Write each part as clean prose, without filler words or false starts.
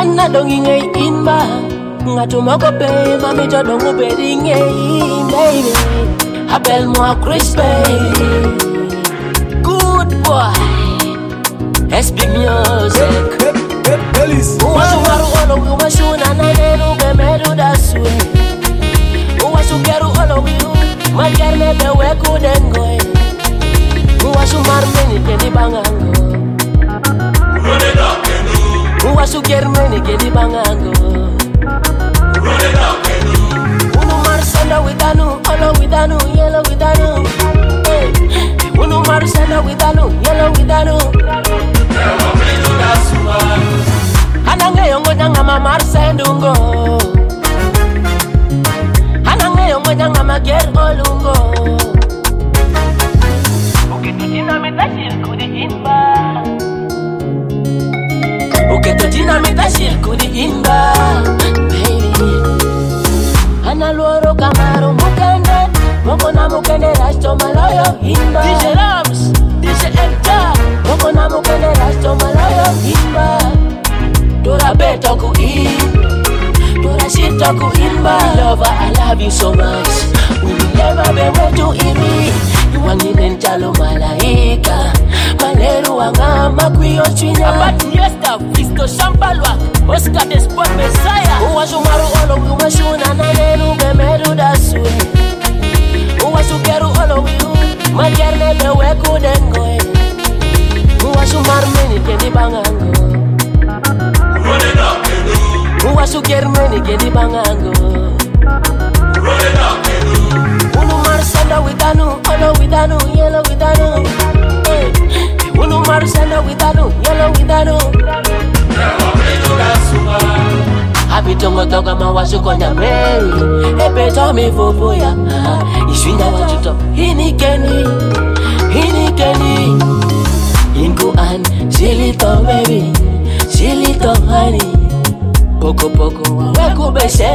Anna dongi ngay inba ngatumoko pe mami to dongu bedi ngay baby. Appelle-moi Chris baby. Good boy. SB Music. Uwasumaru olo umashuna nanenu bemedu dasue. Uwasugeru olo wiu magerne beweku dengoe. Uwasumar meni kedi bangango. Uwasuger meni kedi bangango. Unu marsanda widanu, olo widanu, yellow widanu. Unu marsanda widanu, yellow widanu. Anange yongo nyanga marsendungo. Anange yongo nyanga mager olungo. Uketutina metashil kudi inba. Uketutina metashil kudi inba. Baby. Analuoro kamaro mukende. Moko na mukende rasto maloyo inba. DJ Rams, DJ Enta. Moko na mukende rasto maloyo inba. Dora beto ku in. Dora shita ku inba. Lover, I love you so much. We will never be able to eat me. You want in chalo malaika. Maleru angama kuyo chwinya. Abati yesta, Fisto Shampalwa. Oscar the Sport Messiah. Uwasumaru olo umashuna nanenu bemedu dasue. Uwasugeru olo wiu magerne beweku dengoe. Uwasumar meni kedi bangango. Uwasuger meni kedi bangango. Unu marsanda widanu, olo widanu, yellow widanu. Unu marsanda widanu, yellow widanu. Habitongo toka mawasu konya meri. Epeto mi fufuya. Ishinya wajuto. Hinikeni. Inku an, silito baby. Silito honey. Poco weku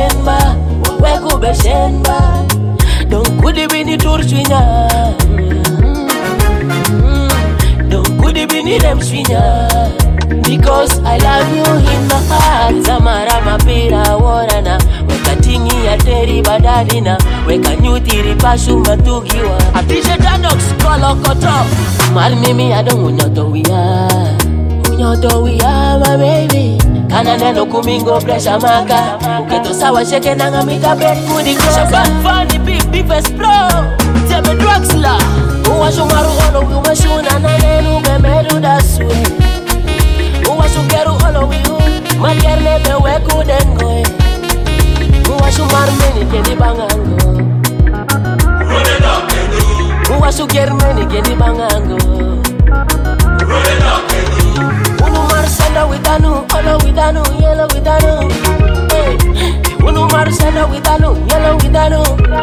beshenba. Don't kudi bini turchwinya. Don't kudi bini dem swinya. Because I love you in my heart. Zamara mapira warana. Weka tingi ya teri badadina. Weka nyutiri pashu matugiwa. Atisha Danox kolokoto. Mal mimi adon unyoto wia my baby. Kana neno kumingo pressure maka. Uketo sawa sheke nanga mita bet kudi go. Shaban funny beef explode. Teme drugs la. Uwashumaru olo umashuna nanenu bemedu dasue. Uwasugeru olo wiu magerne beweku dengoe. Uwasumar meni kedi bangango. Uwasuger meni kedi bangango. Unu marsanda widanu, olo widanu, yellow widanu. Unu marsanda widanu, yellow widanu.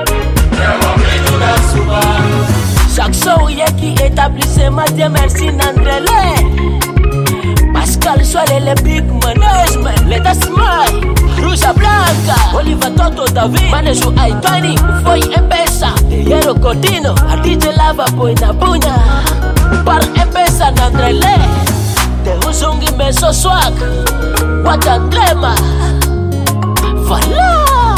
Saxo yeki établissement de merci Nandrele. Pascal Soale le big management. Let us smile. Rusa Blanca, Oliver Toto David, Manesu Aitani, Foi Empesa, Yero Cordino, Adije Lava Poina Punya, Par Empesa Nandrele, Te Usungi Meso Swag, What a Drema, Fala.